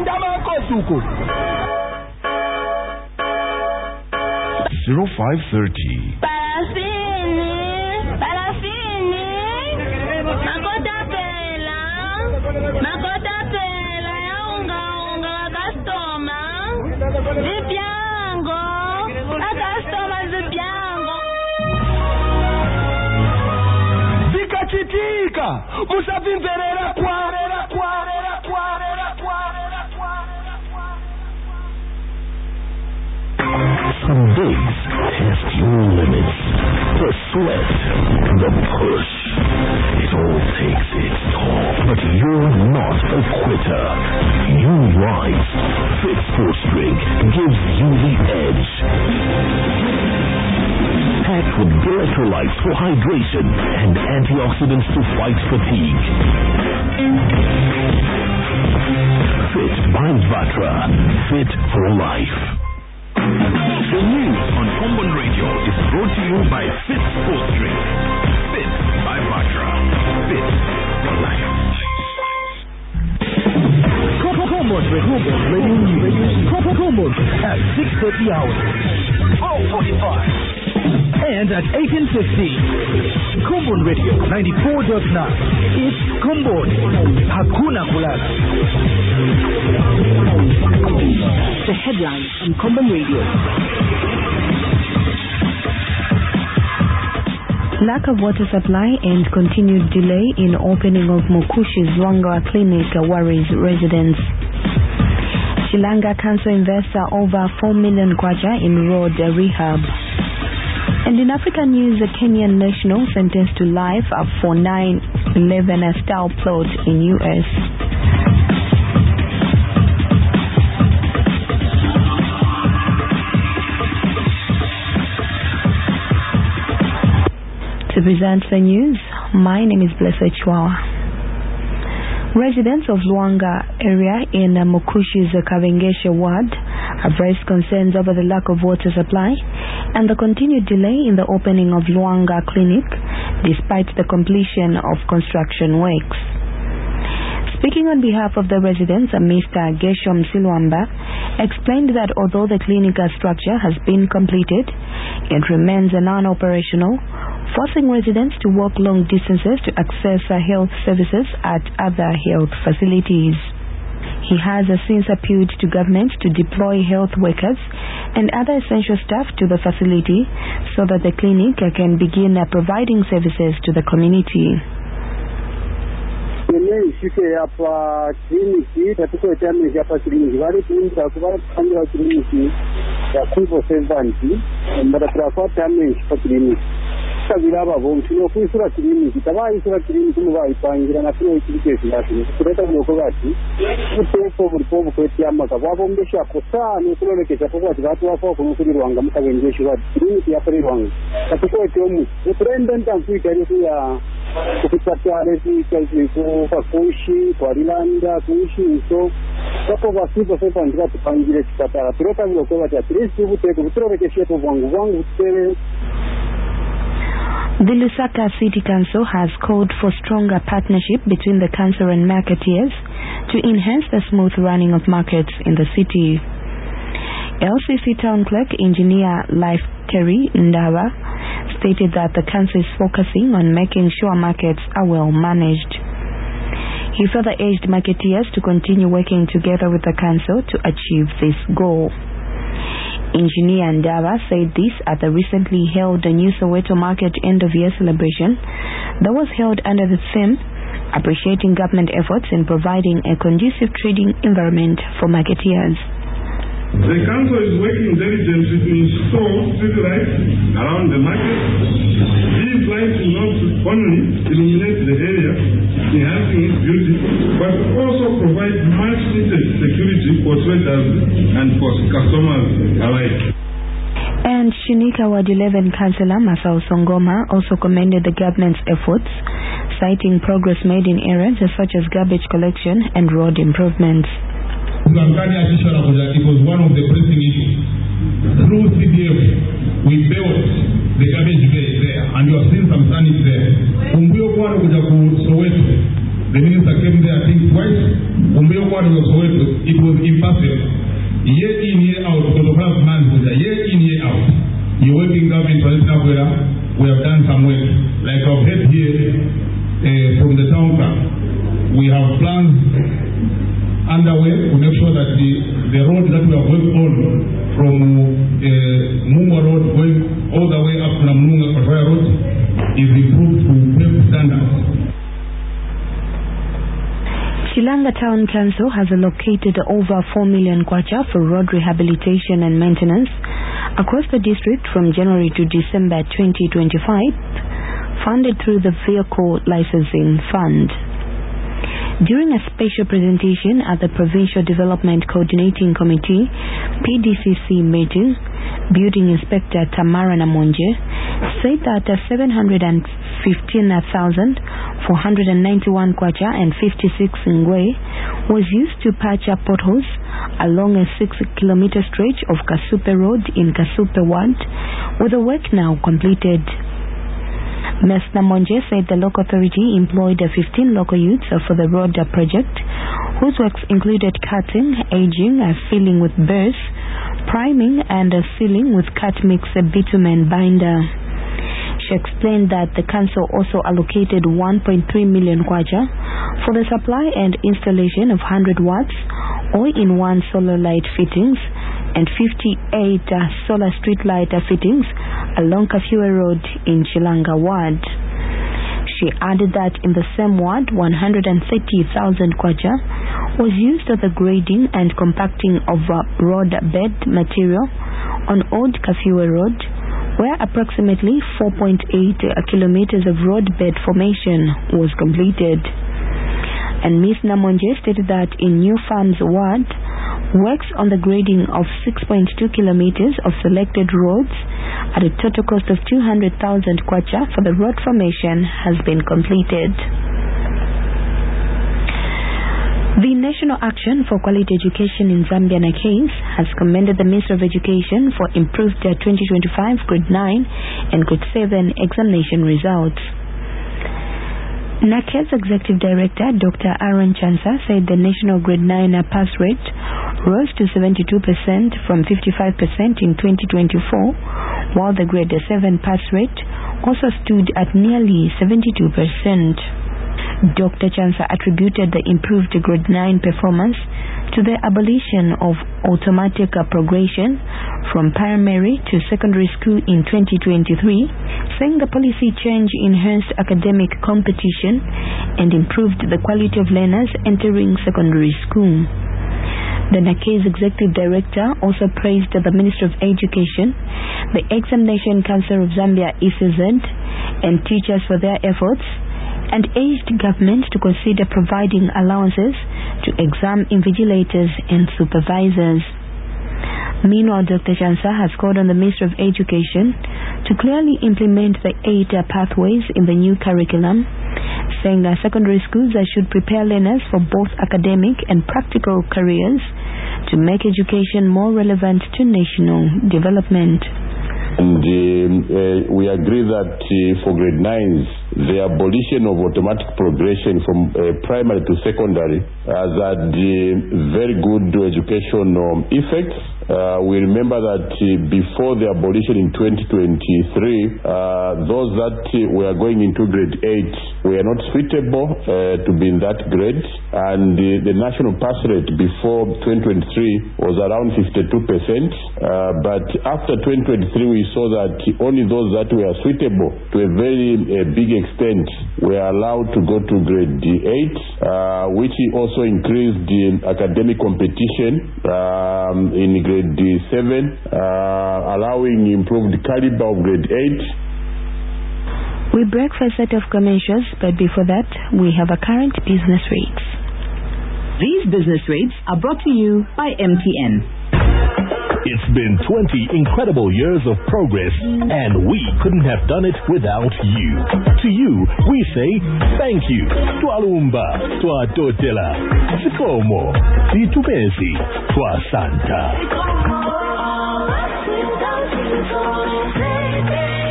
ndama kosuko 0530 Makota pela ya unga customer zipiango customer zipiango zikachitika musavimverera kwarera Some days test your limits. The sweat, the push, it all takes its toll. But you're not a quitter. You rise. Fit Sports Drink gives you the edge. Packed with electrolytes for hydration and antioxidants to fight fatigue. Fit by Vatra. Fit for life. The news on Common Radio is brought to you by Fit Sports Drink. Fit by Vatra. Fit for life. Common Radio News. Common at 6:30 hours. 12:45. And at 18:50. Common Radio 94.9. It's Common. Hakuna kulala. The headlines on Common Radio. Lack of water supply and continued delay in opening of Mukushi's Zwanga Clinic worries residents. Shilanga Council invests over 4 million kwacha in road rehab. And in African news, a Kenyan national sentenced to life for 9/11 style plot in US. To present the news, my name is Blessed Chwawa. Residents of Luanga area in Mukushi's Kavengesha ward have raised concerns over the lack of water supply and the continued delay in the opening of Luanga Clinic despite the completion of construction works. Speaking on behalf of the residents, Mr. Geshom Silwamba explained that although the clinical structure has been completed, it remains non-operational, forcing residents to walk long distances to access health services at other health facilities. He has since appealed to government to deploy health workers and other essential staff to the facility so that the clinic can begin providing services to the community. Ishike hapa kliniki tatuko damage hapa kliniki wale kuingia kwa kufanya kliniki ya kuipo servanti mbada kwa damage hapa kliniki sabiraba bombi no kuisura kliniki tabayisura kliniki mu bayipangira na kino ikike yati kureta byoko bati utepo buripo bukweti amaka babombesha kosa no kulolekeza kwa watu wako kuri Rwanga mutabengesha bati kliniki ya pere Rwanga tatuko etomu utrenda ntanfuita ya kupata resi kazi kwa kuishi kwa Rilanda kuishi so hapo basipo sasa ndio tupangile chipatara tureka byoko bati atrisi ubuteko turolekesha kwa wangu tere. The Lusaka City Council has called for stronger partnership between the council and marketeers to enhance the smooth running of markets in the city. LCC Town Clerk Engineer Life Terry Ndaba stated that the council is focusing on making sure markets are well managed. He further urged marketeers to continue working together with the council to achieve this goal. Engineer Ndaba said this at the recently held New Soweto Market end-of-year celebration that was held under the theme Appreciating Government Efforts in Providing a Conducive Trading Environment for Marketeers. The council is working diligently to install street lights around the market. These lights will not only illuminate the area, enhancing its beauty, but also provide much-needed security for traders and for customers alike. And Shinika Ward 11 Councillor Masao Songoma also commended the government's efforts, citing progress made in areas such as garbage collection and road improvements. It was one of the pressing issues. Through CDF, we built the garbage bay there, and you have seen some tonnage there. Soweto, The minister came there, I think, twice. It was impossible. Year in, year out, because of our plans, year in, year out. You're working government for this Nafuera. We have done some work. Like I've heard here from the town camp, we have plans underway to make sure that the road that we have worked on from Mungwa Road going all the way up to Namunga Kafaya Road is improved to PEP standards. Chilanga Town Council has allocated over 4 million kwacha for road rehabilitation and maintenance across the district from January to December 2025, funded through the Vehicle Licensing Fund. During a special presentation at the Provincial Development Coordinating Committee PDCC meeting, Building Inspector Tamara Namonje said that 715,491 kwacha and 56 ngwe was used to patch up potholes along a 6-kilometer stretch of Kasupe Road in Kasupe Ward, with the work now completed. Ms. Namonje said the local authority employed 15 local youths for the road project, whose works included cutting, aging, filling with burrs, priming and sealing with cut mix bitumen binder. She explained that the council also allocated 1.3 million kwacha for the supply and installation of 100 watts all-in-one solar light fittings and 58 solar street light fittings along Kafue Road in Chilanga Ward. She added that in the same ward, 130,000 kwacha was used for the grading and compacting of road bed material on Old Kafue Road, where approximately 4.8 kilometers of road bed formation was completed. And Ms. Namonje stated that in New Farms Ward, works on the grading of 6.2 kilometers of selected roads at a total cost of 200,000 kwacha for the road formation has been completed. The National Action for Quality Education in Zambia, NACASE, has commended the Minister of Education for improved 2025 Grade 9 and Grade 7 examination results. NACASE Executive Director Dr. Aaron Chansa said the national Grade 9 pass rate rose to 72% from 55% in 2024, while the Grade 7 pass rate also stood at nearly 72%. Dr. Chansa attributed the improved Grade 9 performance to the abolition of automatic progression from primary to secondary school in 2023, saying the policy change enhanced academic competition and improved the quality of learners entering secondary school. The NACASE Executive Director also praised the Ministry of Education, the Examination Council of Zambia ECZ, and teachers for their efforts, and urged government to consider providing allowances to exam invigilators and supervisors. Meanwhile, Dr. Chansa has called on the Ministry of Education to clearly implement the 8 pathways in the new curriculum, saying that secondary schools should prepare learners for both academic and practical careers to make education more relevant to national development. And we agree that for grade 9s, the abolition of automatic progression from primary to secondary has had very good educational effects. We remember that before the abolition in 2023, those that were going into grade 8 were not suitable to be in that grade, and the national pass rate before 2023 was around 52%, but after 2023 we saw that only those that were suitable to a very big extent were allowed to go to grade 8, which also increased the academic competition in grade 7, allowing improved caliber of grade 8. We break for a set of commercials, but before that, we have a current business rates. These business rates are brought to you by MTN. It's been 20 incredible years of progress, and we couldn't have done it without you. To you, we say thank you. Twalumba, Twatotela, Sikomo, Situpesi, Twasanta.